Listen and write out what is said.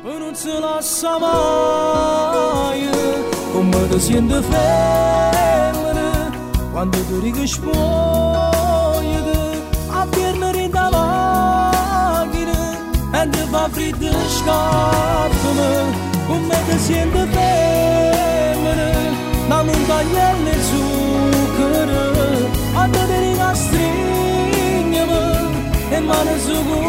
non se la sa mai come ti senti femmina quando ti rispondi a piernere in da macchina mentre fa freddo scappami come ti senti femmina la montagna nel zucchero a te ti stringi e mano su